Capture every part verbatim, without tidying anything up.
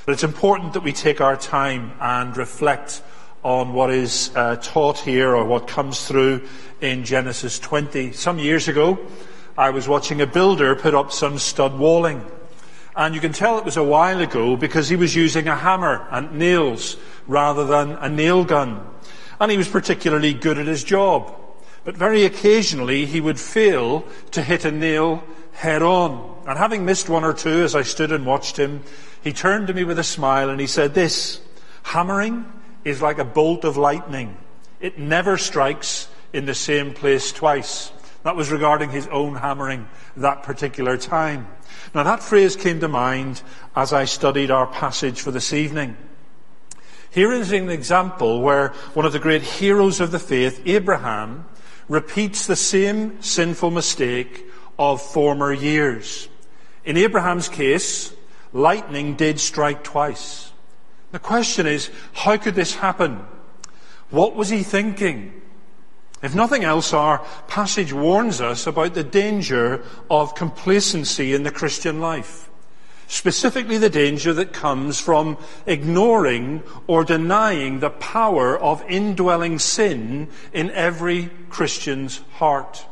But it's important that we take our time and reflect on what is uh, taught here, or what comes through in Genesis twenty. Some years ago, I was watching a builder put up some stud walling. And you can tell it was a while ago because he was using a hammer and nails rather than a nail gun. And he was particularly good at his job. But very occasionally he would fail to hit a nail head on. And having missed one or two as I stood and watched him, he turned to me with a smile and he said this: hammering is like a bolt of lightning. It never strikes in the same place twice. That was regarding his own hammering that particular time. Now that phrase came to mind as I studied our passage for this evening. Here is an example where one of the great heroes of the faith, Abraham, repeats the same sinful mistake of former years. In Abraham's case, lightning did strike twice. The question is, how could this happen? What was he thinking? If nothing else, our passage warns us about the danger of complacency in the Christian life. Specifically the danger that comes from ignoring or denying the power of indwelling sin in every Christian's heart.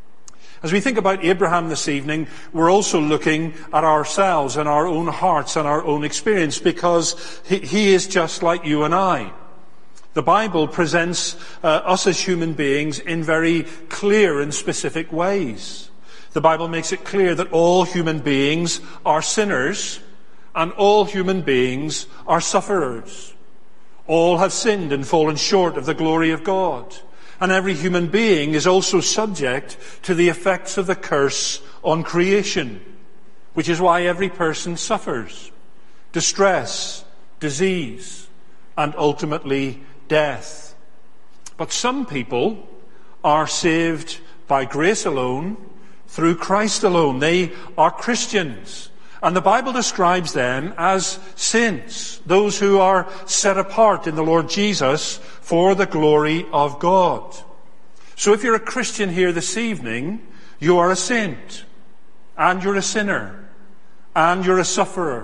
As we think about Abraham this evening, we're also looking at ourselves and our own hearts and our own experience, because he, he is just like you and I. The Bible presents uh, us as human beings in very clear and specific ways. The Bible makes it clear that all human beings are sinners and all human beings are sufferers. All have sinned and fallen short of the glory of God. And every human being is also subject to the effects of the curse on creation, which is why every person suffers distress, disease, and ultimately death. But some people are saved by grace alone, through Christ alone. They are Christians. And the Bible describes them as saints, those who are set apart in the Lord Jesus for the glory of God. So if you're a Christian here this evening, you are a saint, and you're a sinner, and you're a sufferer,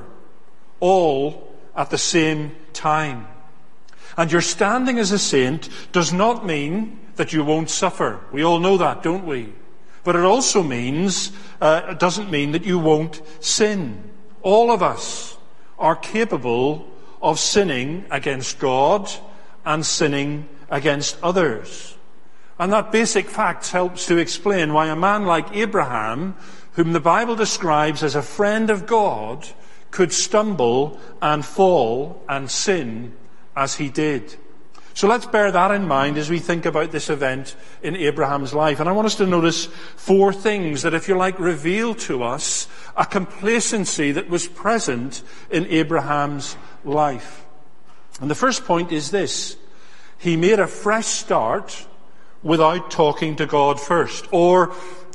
all at the same time. And your standing as a saint does not mean that you won't suffer. We all know that, don't we? But it also means, uh, it doesn't mean that you won't sin. All of us are capable of sinning against God and sinning against others. And that basic fact helps to explain why a man like Abraham, whom the Bible describes as a friend of God, could stumble and fall and sin as he did. So let's bear that in mind as we think about this event in Abraham's life. And I want us to notice four things that, if you like, reveal to us a complacency that was present in Abraham's life. And the first point is this: he made a fresh start without talking to God first. Or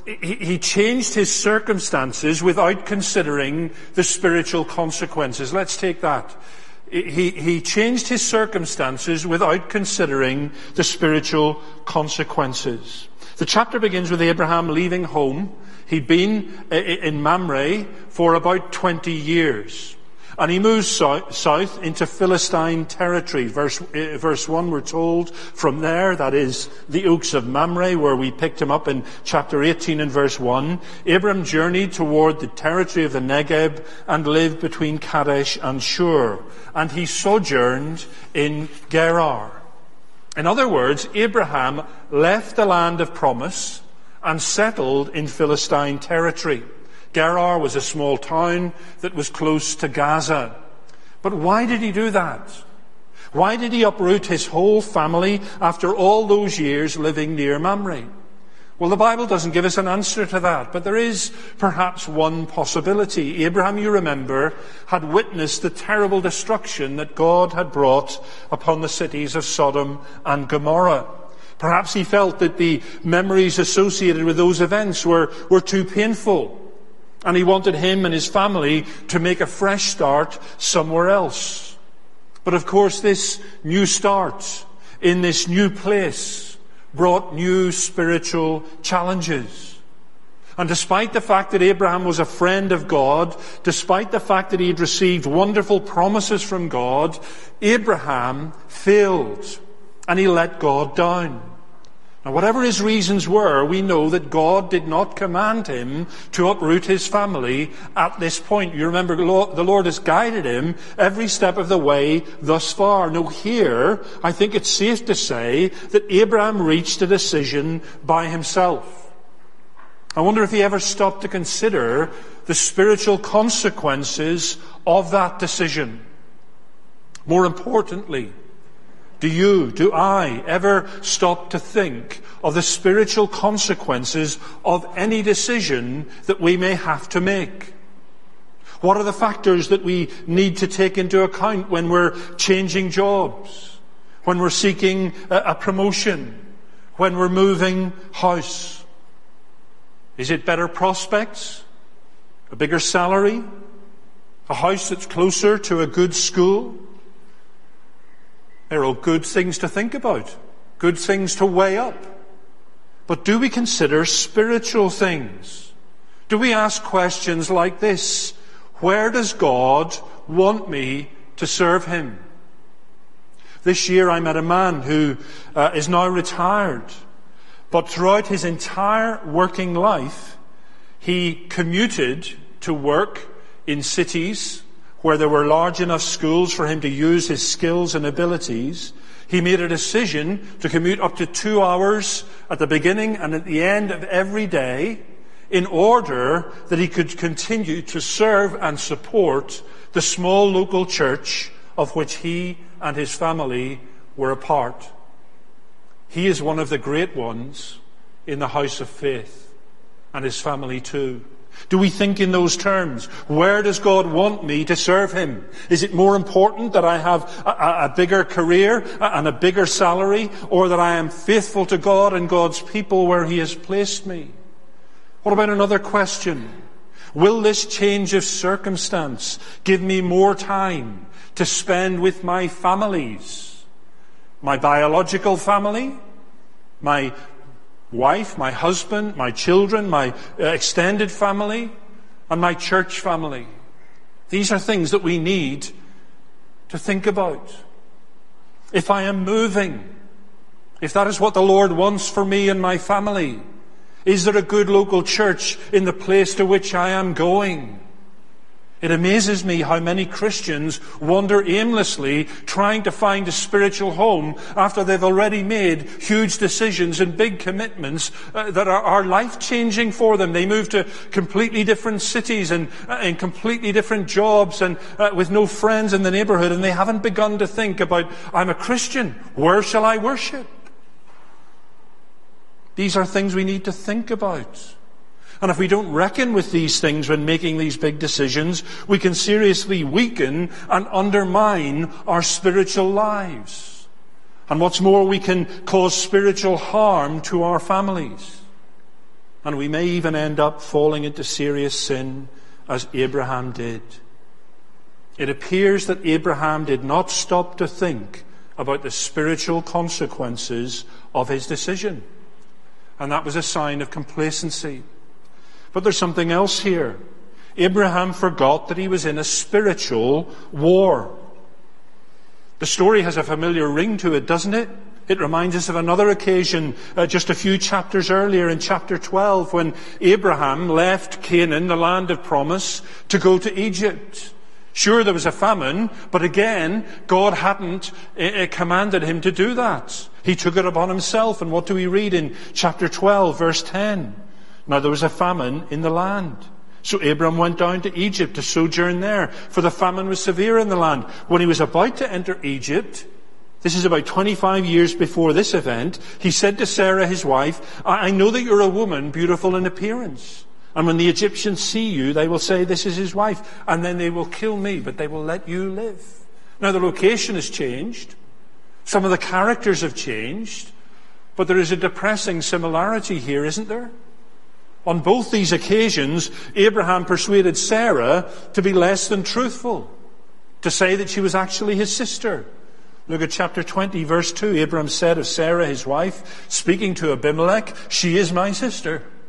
he changed his circumstances without considering the spiritual consequences. Let's take that. He, he changed his circumstances without considering the spiritual consequences. The chapter begins with Abraham leaving home. He'd been in Mamre for about twenty years. And he moves south, south into Philistine territory. Verse, uh, verse one, we're told, from there, that is the oaks of Mamre, where we picked him up in chapter eighteen and verse one, Abram journeyed toward the territory of the Negeb and lived between Kadesh and Shur. And he sojourned in Gerar. In other words, Abraham left the land of promise and settled in Philistine territory. Gerar was a small town that was close to Gaza. But why did he do that? Why did he uproot his whole family after all those years living near Mamre? Well, the Bible doesn't give us an answer to that, but there is perhaps one possibility. Abraham, you remember, had witnessed the terrible destruction that God had brought upon the cities of Sodom and Gomorrah. Perhaps he felt that the memories associated with those events were, were too painful. And he wanted him and his family to make a fresh start somewhere else. But of course, this new start in this new place brought new spiritual challenges. And despite the fact that Abraham was a friend of God, despite the fact that he had received wonderful promises from God, Abraham failed and he let God down. Now, whatever his reasons were, we know that God did not command him to uproot his family at this point. You remember, the Lord has guided him every step of the way thus far. Now, here, I think it's safe to say that Abraham reached a decision by himself. I wonder if he ever stopped to consider the spiritual consequences of that decision. More importantly, do you, do I, ever stop to think of the spiritual consequences of any decision that we may have to make? What are the factors that we need to take into account when we're changing jobs, when we're seeking a promotion, when we're moving house? Is it better prospects? A bigger salary? A house that's closer to a good school? They're all good things to think about, good things to weigh up. But do we consider spiritual things? Do we ask questions like this? Where does God want me to serve him? This year I met a man who uh, is now retired. But throughout his entire working life, he commuted to work in cities where there were large enough schools for him to use his skills and abilities. He made a decision to commute up to two hours at the beginning and at the end of every day in order that he could continue to serve and support the small local church of which he and his family were a part. He is one of the great ones in the house of faith, and his family too. Do we think in those terms? Where does God want me to serve him? Is it more important that I have a, a bigger career and a bigger salary, or that I am faithful to God and God's people where he has placed me? What about another question? Will this change of circumstance give me more time to spend with my families? My biological family, my wife, my husband, my children, my extended family, and my church family. These are things that we need to think about. If I am moving, if that is what the Lord wants for me and my family, is there a good local church in the place to which I am going? It amazes me how many Christians wander aimlessly trying to find a spiritual home after they've already made huge decisions and big commitments uh, that are, are life-changing for them. They move to completely different cities and uh, in completely different jobs and uh, with no friends in the neighborhood, and they haven't begun to think about, I'm a Christian, where shall I worship? These are things we need to think about. And if we don't reckon with these things when making these big decisions, we can seriously weaken and undermine our spiritual lives. And what's more, we can cause spiritual harm to our families. And we may even end up falling into serious sin, as Abraham did. It appears that Abraham did not stop to think about the spiritual consequences of his decision. And that was a sign of complacency. But there's something else here. Abraham forgot that he was in a spiritual war. The story has a familiar ring to it, doesn't it? It reminds us of another occasion uh, just a few chapters earlier in chapter twelve, when Abraham left Canaan, the land of promise, to go to Egypt. Sure, there was a famine, but again, God hadn't uh, commanded him to do that. He took it upon himself. And what do we read in chapter twelve, verse ten? Now there was a famine in the land. So Abram went down to Egypt to sojourn there, for the famine was severe in the land. When he was about to enter Egypt, this is about twenty-five years before this event, he said to Sarah, his wife, I know that you're a woman beautiful in appearance. And when the Egyptians see you, they will say, this is his wife. And then they will kill me, but they will let you live. Now the location has changed. Some of the characters have changed. But there is a depressing similarity here, isn't there? On both these occasions, Abraham persuaded Sarah to be less than truthful, to say that she was actually his sister. Look at chapter twenty, verse two. Abraham said of Sarah, his wife, speaking to Abimelech, she is my sister.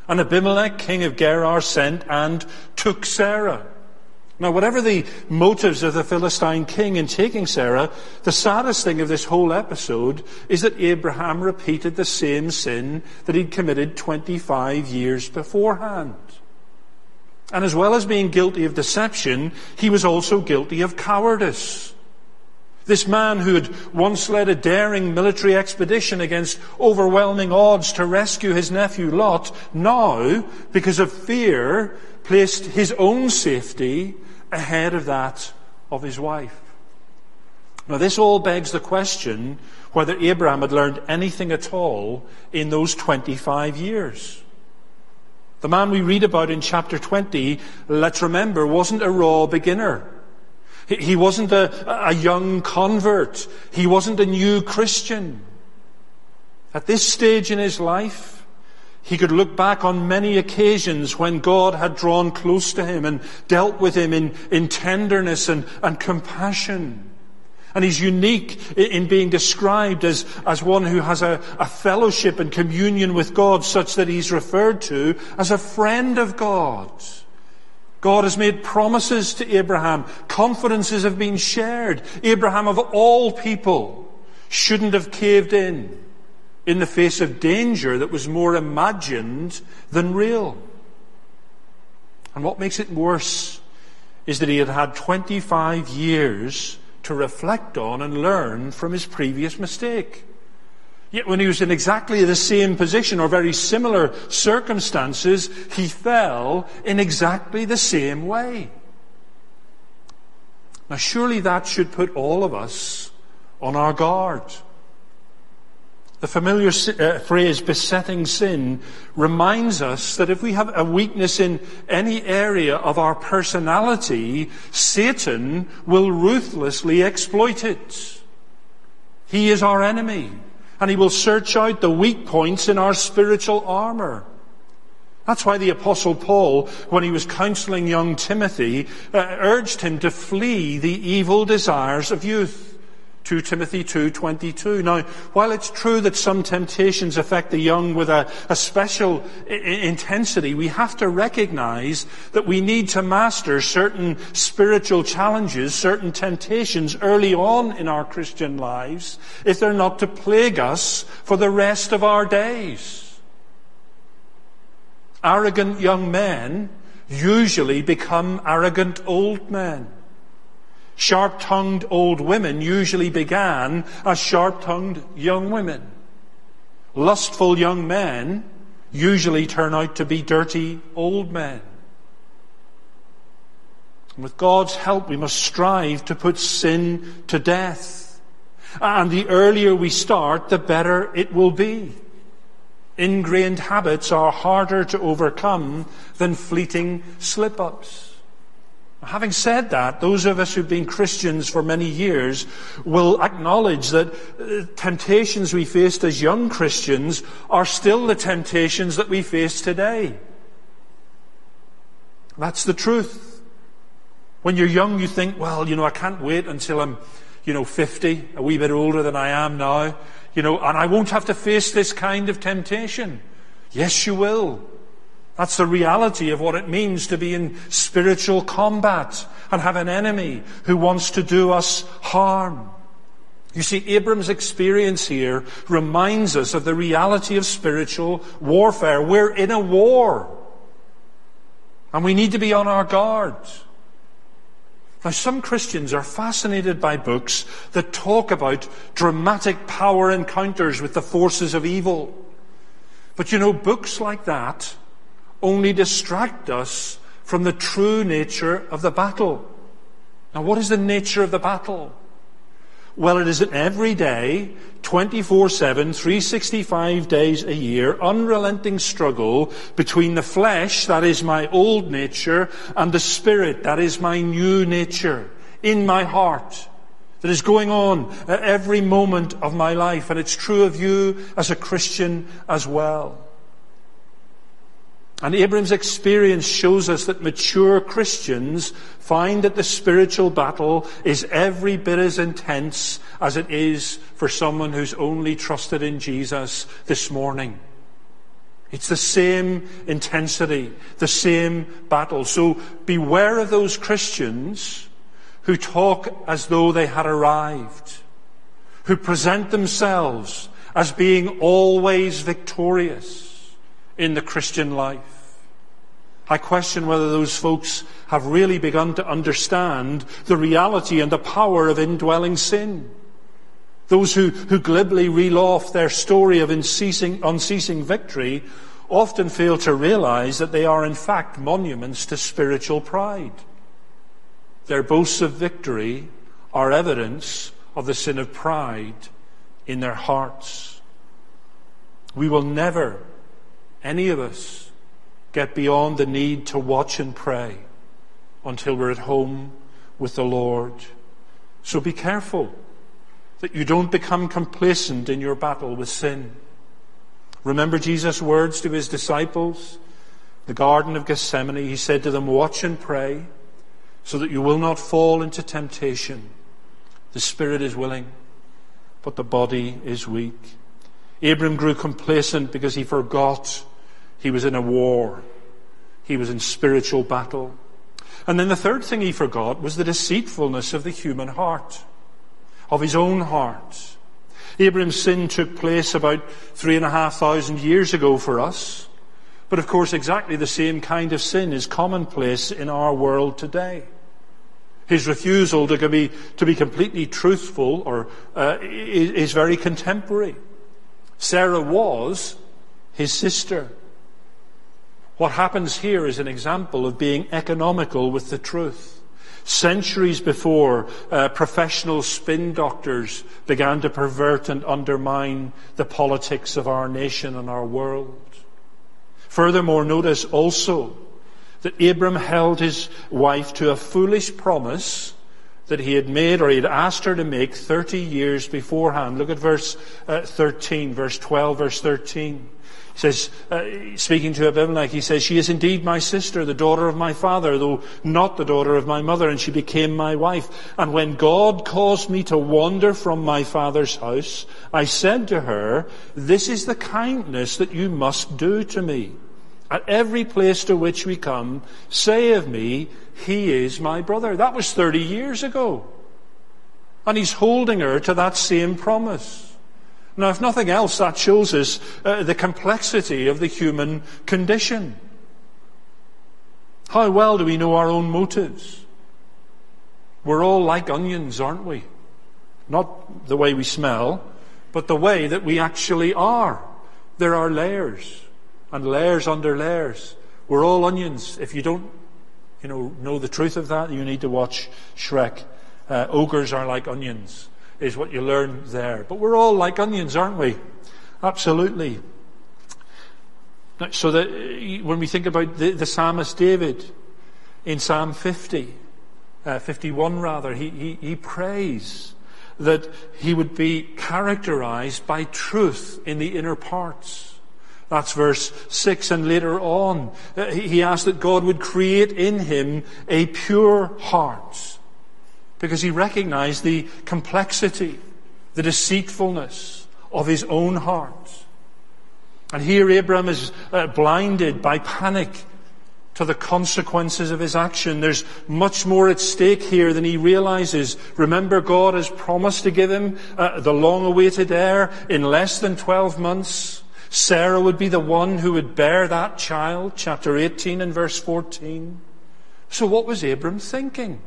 And Abimelech, king of Gerar, sent and took Sarah. Now, whatever the motives of the Philistine king in taking Sarah, the saddest thing of this whole episode is that Abraham repeated the same sin that he'd committed twenty-five years beforehand. And as well as being guilty of deception, he was also guilty of cowardice. This man who had once led a daring military expedition against overwhelming odds to rescue his nephew Lot, now, because of fear, placed his own safety ahead of that of his wife. Now, this all begs the question whether Abraham had learned anything at all in those twenty-five years. The man we read about in chapter twenty, let's remember, wasn't a raw beginner. He wasn't a, a young convert. He wasn't a new Christian. At this stage in his life, he could look back on many occasions when God had drawn close to him and dealt with him in, in tenderness and, and compassion. And he's unique in being described as, as one who has a, a fellowship and communion with God such that he's referred to as a friend of God. God has made promises to Abraham. Confidences have been shared. Abraham, of all people, shouldn't have caved in in the face of danger that was more imagined than real. And what makes it worse is that he had had twenty-five years to reflect on and learn from his previous mistake. Yet when he was in exactly the same position or very similar circumstances, he fell in exactly the same way. Now surely that should put all of us on our guard. The familiar uh, phrase, besetting sin, reminds us that if we have a weakness in any area of our personality, Satan will ruthlessly exploit it. He is our enemy. And he will search out the weak points in our spiritual armour. That's why the Apostle Paul, when he was counselling young Timothy, uh, urged him to flee the evil desires of youth. Second Timothy two twenty-two. Now, while it's true that some temptations affect the young with a, a special I- intensity, we have to recognize that we need to master certain spiritual challenges, certain temptations early on in our Christian lives, if they're not to plague us for the rest of our days. Arrogant young men usually become arrogant old men. Sharp-tongued old women usually began as sharp-tongued young women. Lustful young men usually turn out to be dirty old men. And with God's help, we must strive to put sin to death. And the earlier we start, the better it will be. Ingrained habits are harder to overcome than fleeting slip-ups. Having said that, those of us who've been Christians for many years will acknowledge that uh, temptations we faced as young Christians are still the temptations that we face today. That's the truth. When you're young, you think, well, you know, I can't wait until I'm, you know, fifty, a wee bit older than I am now, you know, and I won't have to face this kind of temptation. Yes, you will. That's the reality of what it means to be in spiritual combat and have an enemy who wants to do us harm. You see, Abram's experience here reminds us of the reality of spiritual warfare. We're in a war. And we need to be on our guard. Now, some Christians are fascinated by books that talk about dramatic power encounters with the forces of evil. But you know, books like that only distract us from the true nature of the battle. Now, what is the nature of the battle? Well, it is an everyday, twenty-four seven, three hundred sixty-five days a year, unrelenting struggle between the flesh, that is my old nature, and the spirit, that is my new nature, in my heart, that is going on at every moment of my life. And it's true of you as a Christian as well. And Abram's experience shows us that mature Christians find that the spiritual battle is every bit as intense as it is for someone who's only trusted in Jesus this morning. It's the same intensity, the same battle. So beware of those Christians who talk as though they had arrived, who present themselves as being always victorious in the Christian life. I question whether those folks have really begun to understand the reality and the power of indwelling sin. Those who, who glibly reel off their story of unceasing, unceasing victory often fail to realize that they are in fact monuments to spiritual pride. Their boasts of victory are evidence of the sin of pride in their hearts. We will never, any of us, get beyond the need to watch and pray until we're at home with the Lord. So be careful that you don't become complacent in your battle with sin. Remember Jesus' words to his disciples, the Garden of Gethsemane. He said to them, watch and pray so that you will not fall into temptation. The spirit is willing, but the body is weak. Abram grew complacent because he forgot he was in a war. He was in spiritual battle. And then the third thing he forgot was the deceitfulness of the human heart, of his own heart. Abram's sin took place about three and a half thousand years ago for us. But of course, exactly the same kind of sin is commonplace in our world today. His refusal to be, to be completely truthful or uh, is, is very contemporary. Sarah was his sister. What happens here is an example of being economical with the truth. Centuries before, uh, professional spin doctors began to pervert and undermine the politics of our nation and our world. Furthermore, notice also that Abram held his wife to a foolish promise that he had made, or he had asked her to make thirty years beforehand. Look at verse uh, thirteen, verse twelve, verse thirteen. He says, uh, speaking to Abimelech, he says, she is indeed my sister, the daughter of my father, though not the daughter of my mother, and she became my wife. And when God caused me to wander from my father's house, I said to her, this is the kindness that you must do to me. At every place to which we come, say of me, he is my brother. That was thirty years ago. And he's holding her to that same promise. Now, if nothing else, that shows us uh, the complexity of the human condition. How well do we know our own motives? We're all like onions, aren't we? Not the way we smell, but the way that we actually are. There are layers, and layers under layers. We're all onions. If you don't, you know, know the truth of that, you need to watch Shrek. Uh, ogres are like onions, is what you learn there. But we're all like onions, aren't we? Absolutely. So that when we think about the, the psalmist David, in Psalm fifty, uh, fifty-one rather, he, he, he prays that he would be characterized by truth in the inner parts. That's verse six, and later on, uh, he asked that God would create in him a pure heart, because he recognized the complexity, the deceitfulness of his own heart. And here Abram is uh, blinded by panic to the consequences of his action. There's much more at stake here than he realizes. Remember, God has promised to give him uh, the long-awaited heir in less than twelve months. Sarah would be the one who would bear that child, chapter eighteen and verse fourteen. So what was Abram thinking?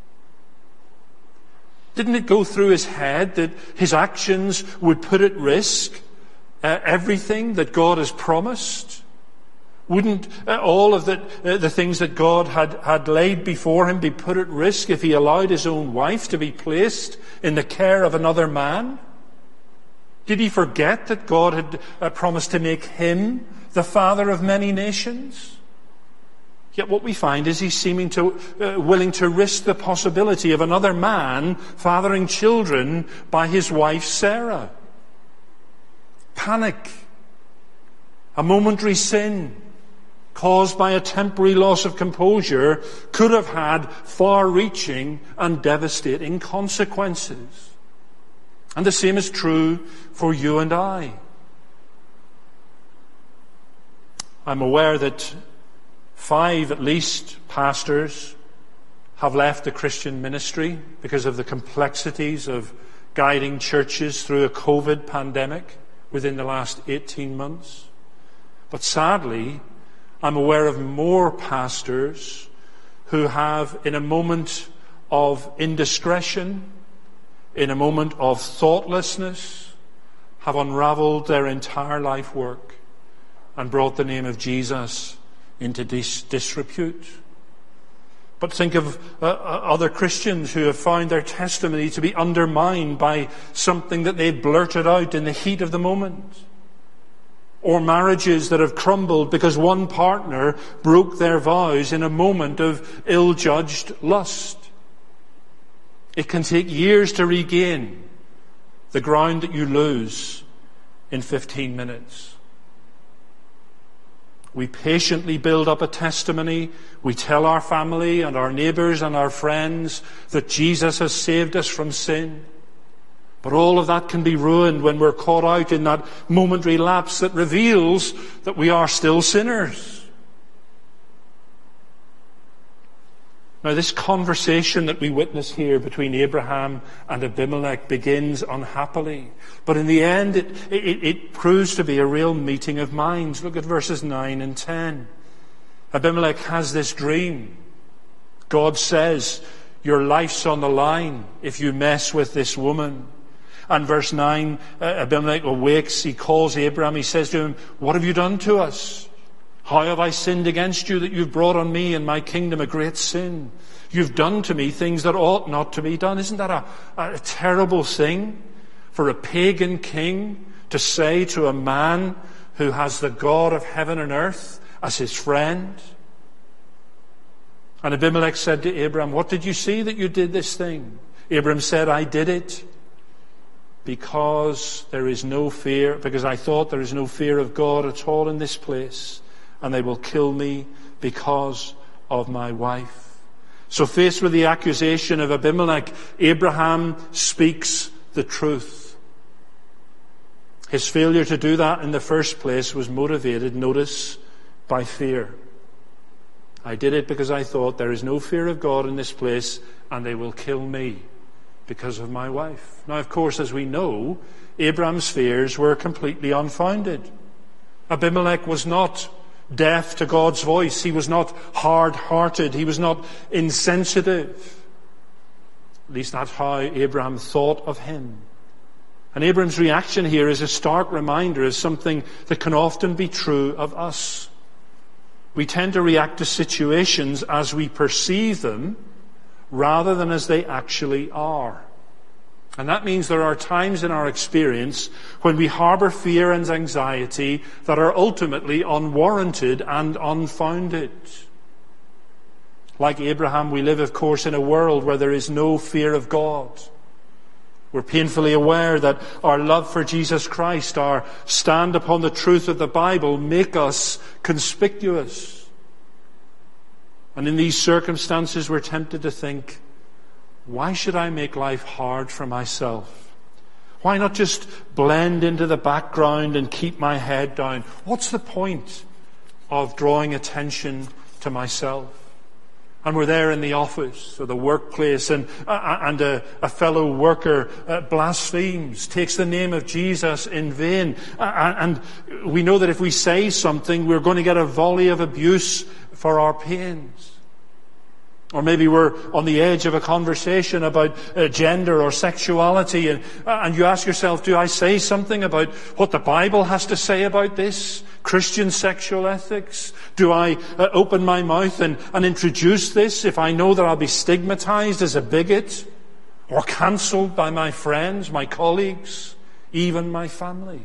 Didn't it go through his head that his actions would put at risk uh, everything that God has promised? Wouldn't uh, all of the, uh, the things that God had, had laid before him be put at risk if he allowed his own wife to be placed in the care of another man? Did he forget that God had uh, promised to make him the father of many nations? Yet what we find is he's seeming to uh, willing to risk the possibility of another man fathering children by his wife Sarah. Panic, a momentary sin caused by a temporary loss of composure, could have had far-reaching and devastating consequences. And the same is true for you and I. I'm aware that five, at least, pastors have left the Christian ministry because of the complexities of guiding churches through a COVID pandemic within the last eighteen months. But sadly, I'm aware of more pastors who have, in a moment of indiscretion, in a moment of thoughtlessness, have unravelled their entire life work and brought the name of Jesus into dis- disrepute. But think of uh, other Christians who have found their testimony to be undermined by something that they blurted out in the heat of the moment. Or marriages that have crumbled because one partner broke their vows in a moment of ill-judged lust. It can take years to regain the ground that you lose in fifteen minutes. We patiently build up a testimony. We tell our family and our neighbours and our friends that Jesus has saved us from sin. But all of that can be ruined when we're caught out in that momentary lapse that reveals that we are still sinners. Now, this conversation that we witness here between Abraham and Abimelech begins unhappily. But in the end, it, it, it proves to be a real meeting of minds. Look at verses nine and ten. Abimelech has this dream. God says, your life's on the line if you mess with this woman. And verse nine, uh, Abimelech awakes. He calls Abraham. He says to him, what have you done to us? How have I sinned against you that you've brought on me and my kingdom a great sin? You've done to me things that ought not to be done. Isn't that a, a terrible thing for a pagan king to say to a man who has the God of heaven and earth as his friend? And Abimelech said to Abraham, what did you see that you did this thing? Abraham said, I did it because there is no fear, because I thought there is no fear of God at all in this place. And they will kill me because of my wife. So faced with the accusation of Abimelech, Abraham speaks the truth. His failure to do that in the first place was motivated, notice, by fear. I did it because I thought there is no fear of God in this place and they will kill me because of my wife. Now, of course, as we know, Abraham's fears were completely unfounded. Abimelech was not deaf to God's voice. He was not hard-hearted. He was not insensitive. At least that's how Abraham thought of him. And Abraham's reaction here is a stark reminder of something that can often be true of us. We tend to react to situations as we perceive them rather than as they actually are. And that means there are times in our experience when we harbour fear and anxiety that are ultimately unwarranted and unfounded. Like Abraham, we live, of course, in a world where there is no fear of God. We're painfully aware that our love for Jesus Christ, our stand upon the truth of the Bible, make us conspicuous. And in these circumstances, we're tempted to think, why should I make life hard for myself? Why not just blend into the background and keep my head down? What's the point of drawing attention to myself? And we're there in the office or the workplace, and, uh, and a, a fellow worker uh, blasphemes, takes the name of Jesus in vain. Uh, and we know that if we say something, we're going to get a volley of abuse for our pains. Or maybe we're on the edge of a conversation about uh, gender or sexuality, and, uh, and you ask yourself, do I say something about what the Bible has to say about this? Christian sexual ethics? Do I uh, open my mouth and, and introduce this if I know that I'll be stigmatized as a bigot or cancelled by my friends, my colleagues, even my family?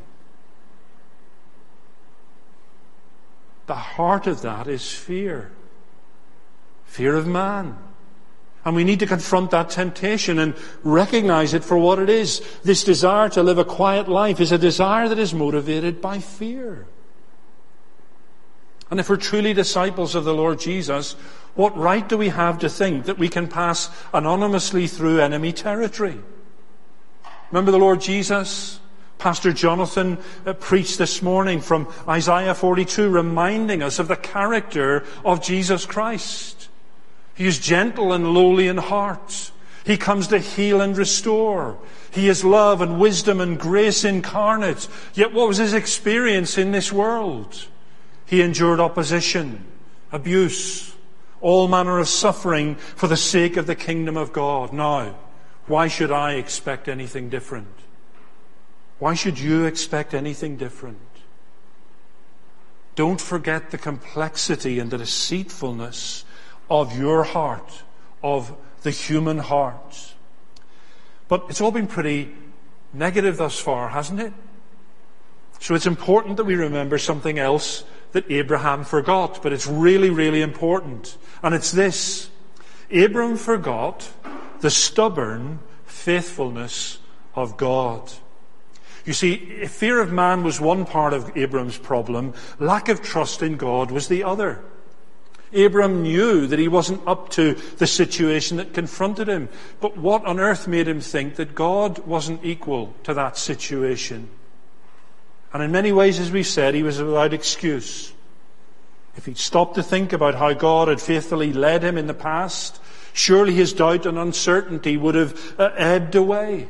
The heart of that is fear. Fear of man. And we need to confront that temptation and recognize it for what it is. This desire to live a quiet life is a desire that is motivated by fear. And if we're truly disciples of the Lord Jesus, what right do we have to think that we can pass anonymously through enemy territory? Remember the Lord Jesus Pastor Jonathan uh, preached this morning from Isaiah forty-two, reminding us of the character of Jesus Christ. He is gentle and lowly in heart. He comes to heal and restore. He is love and wisdom and grace incarnate. Yet what was his experience in this world? He endured opposition, abuse, all manner of suffering for the sake of the kingdom of God. Now, why should I expect anything different? Why should you expect anything different? Don't forget the complexity and the deceitfulness of your heart, of the human heart. But it's all been pretty negative thus far, hasn't it? So it's important that we remember something else that Abraham forgot, but it's really, really important. And it's this. Abram forgot the stubborn faithfulness of God. You see, fear of man was one part of Abram's problem. Lack of trust in God was the other. Abram knew that he wasn't up to the situation that confronted him. But what on earth made him think that God wasn't equal to that situation? And in many ways, as we've said, he was without excuse. If he'd stopped to think about how God had faithfully led him in the past, surely his doubt and uncertainty would have uh, ebbed away.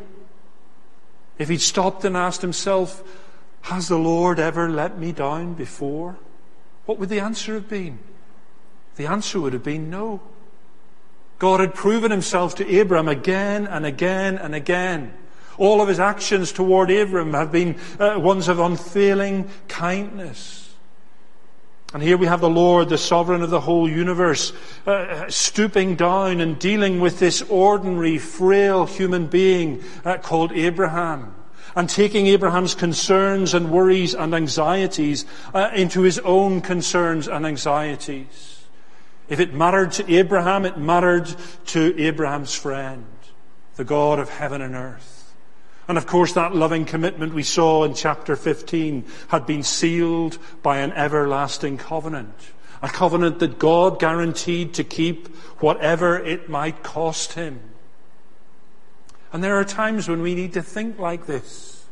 If he'd stopped and asked himself, has the Lord ever let me down before? What would the answer have been? The answer would have been no. God had proven himself to Abram again and again and again. All of his actions toward Abram have been uh, ones of unfailing kindness. And here we have the Lord, the sovereign of the whole universe, uh, stooping down and dealing with this ordinary, frail human being uh, called Abraham, and taking Abraham's concerns and worries and anxieties uh, into his own concerns and anxieties. If it mattered to Abraham, it mattered to Abraham's friend, the God of heaven and earth. And of course, that loving commitment we saw in chapter fifteen had been sealed by an everlasting covenant. A covenant that God guaranteed to keep whatever it might cost him. And there are times when we need to think like this.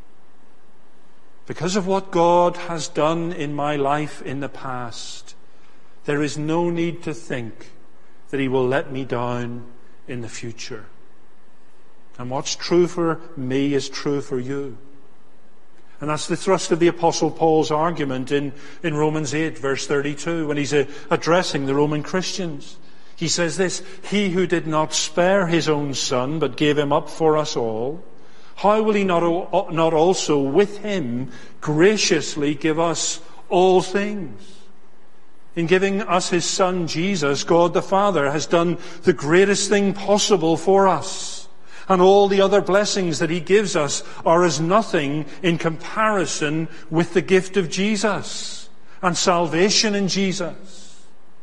Because of what God has done in my life in the past, there is no need to think that he will let me down in the future. And what's true for me is true for you. And that's the thrust of the Apostle Paul's argument in, in Romans eight, verse thirty-two, when he's uh, addressing the Roman Christians. He says this, he who did not spare his own son, but gave him up for us all, how will he not, not also with him graciously give us all things? In giving us his son Jesus, God the Father has done the greatest thing possible for us. And all the other blessings that he gives us are as nothing in comparison with the gift of Jesus and salvation in Jesus.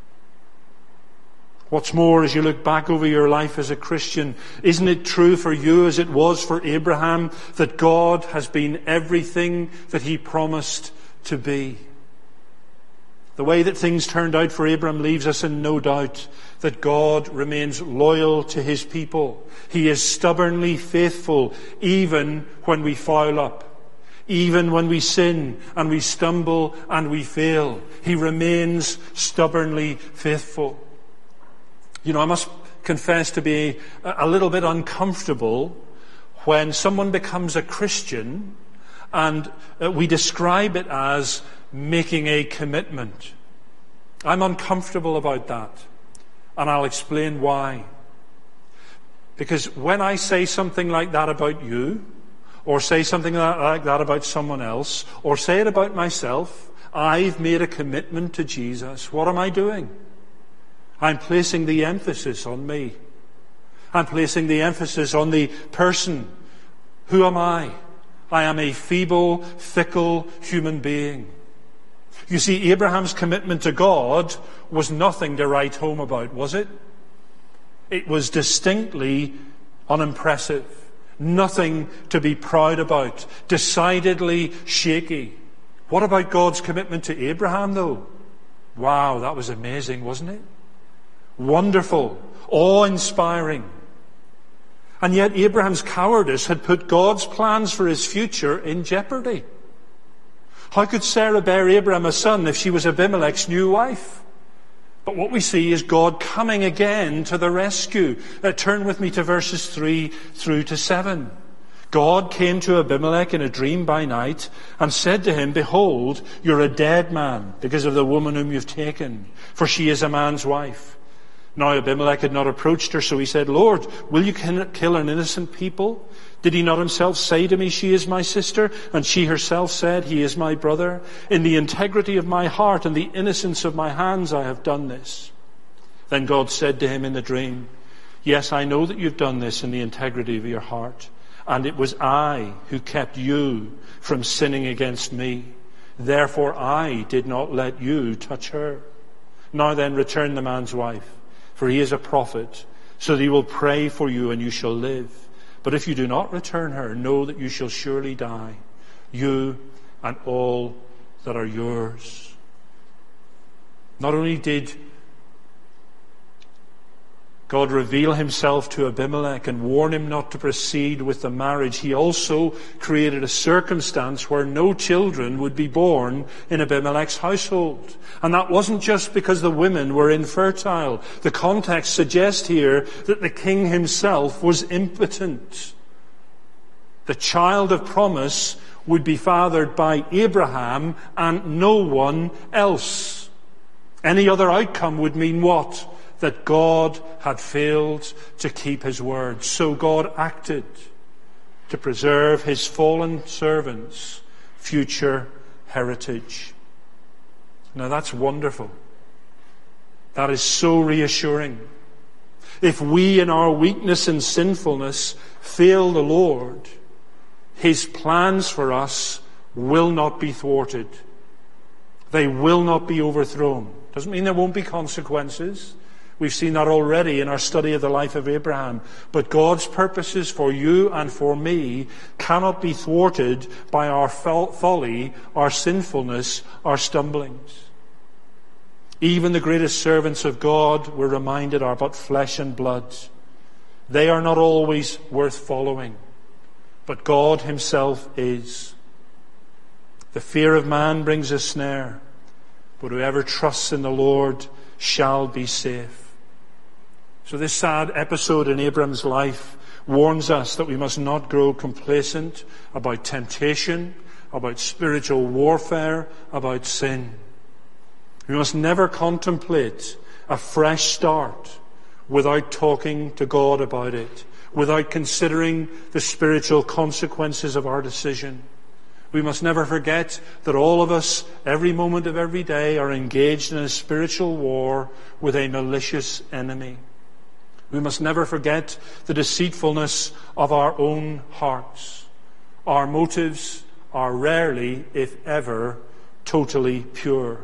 What's more, as you look back over your life as a Christian, isn't it true for you as it was for Abraham that God has been everything that he promised to be? The way that things turned out for Abram leaves us in no doubt that God remains loyal to his people. He is stubbornly faithful even when we foul up, even when we sin and we stumble and we fail. He remains stubbornly faithful. You know, I must confess to be a little bit uncomfortable when someone becomes a Christian and we describe it as making a commitment. I'm uncomfortable about that, and I'll explain why. Because when I say something like that about you, or say something like that about someone else, or say it about myself, I've made a commitment to Jesus. What am I doing? I'm placing the emphasis on me. I'm placing the emphasis on the person. Who am I? I am a feeble, fickle human being. You see, Abraham's commitment to God was nothing to write home about, was it? It was distinctly unimpressive. Nothing to be proud about. Decidedly shaky. What about God's commitment to Abraham, though? Wow, that was amazing, wasn't it? Wonderful. Awe-inspiring. And yet Abraham's cowardice had put God's plans for his future in jeopardy. How could Sarah bear Abraham a son if she was Abimelech's new wife? But what we see is God coming again to the rescue. Uh, turn with me to verses three through to seven. God came to Abimelech in a dream by night and said to him, "Behold, you're a dead man because of the woman whom you've taken, for she is a man's wife." Now Abimelech had not approached her, so he said, "Lord, will you kill an innocent people? Did he not himself say to me, 'She is my sister'? And she herself said, 'He is my brother'? In the integrity of my heart and the innocence of my hands I have done this." Then God said to him in the dream, "Yes, I know that you've done this in the integrity of your heart. And it was I who kept you from sinning against me. Therefore I did not let you touch her. Now then, return the man's wife, for he is a prophet, so that he will pray for you and you shall live. But if you do not return her, know that you shall surely die, you and all that are yours." Not only did God reveal himself to Abimelech and warn him not to proceed with the marriage, he also created a circumstance where no children would be born in Abimelech's household. And that wasn't just because the women were infertile. The context suggests here that the king himself was impotent. The child of promise would be fathered by Abraham and no one else. Any other outcome would mean what? That God had failed to keep his word. So God acted to preserve his fallen servants' future heritage. Now that's wonderful. That is so reassuring. If we in our weakness and sinfulness fail the Lord, his plans for us will not be thwarted. They will not be overthrown. Doesn't mean there won't be consequences. We've seen that already in our study of the life of Abraham. But God's purposes for you and for me cannot be thwarted by our folly, our sinfulness, our stumblings. Even the greatest servants of God, we're reminded, are but flesh and blood. They are not always worth following, but God himself is. The fear of man brings a snare, but whoever trusts in the Lord shall be safe. So this sad episode in Abram's life warns us that we must not grow complacent about temptation, about spiritual warfare, about sin. We must never contemplate a fresh start without talking to God about it, without considering the spiritual consequences of our decision. We must never forget that all of us, every moment of every day, are engaged in a spiritual war with a malicious enemy. We must never forget the deceitfulness of our own hearts. Our motives are rarely, if ever, totally pure.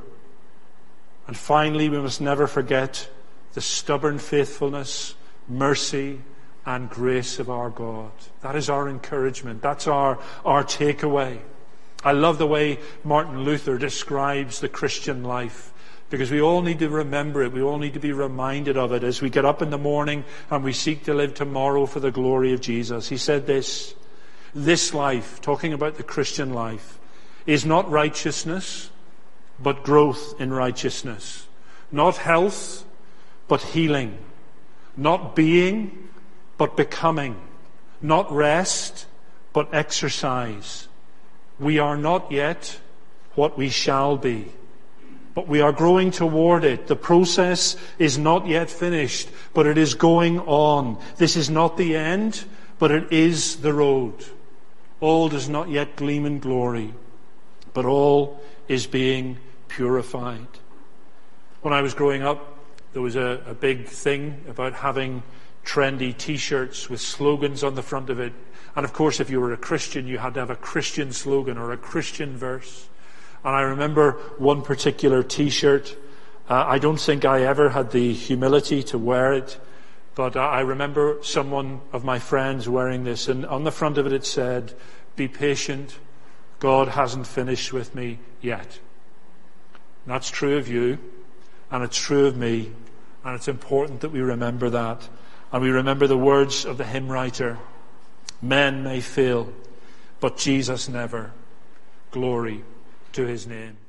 And finally, we must never forget the stubborn faithfulness, mercy, and grace of our God. That is our encouragement. That's our, our takeaway. I love the way Martin Luther describes the Christian life, because we all need to remember it. We all need to be reminded of it as we get up in the morning and we seek to live tomorrow for the glory of Jesus. He said this, "This life," talking about the Christian life, "is not righteousness, but growth in righteousness. Not health, but healing. Not being, but becoming. Not rest, but exercise. We are not yet what we shall be, but we are growing toward it. The process is not yet finished, but it is going on. This is not the end, but it is the road. All does not yet gleam in glory, but all is being purified." When I was growing up, there was a, a big thing about having trendy T-shirts with slogans on the front of it. And of course, if you were a Christian, you had to have a Christian slogan or a Christian verse. And I remember one particular T-shirt. Uh, I don't think I ever had the humility to wear it, but uh, I remember someone of my friends wearing this, and on the front of it it said, "Be patient, God hasn't finished with me yet." And that's true of you, and it's true of me, and it's important that we remember that. And we remember the words of the hymn writer, men may fail, but Jesus never. Glory to his name.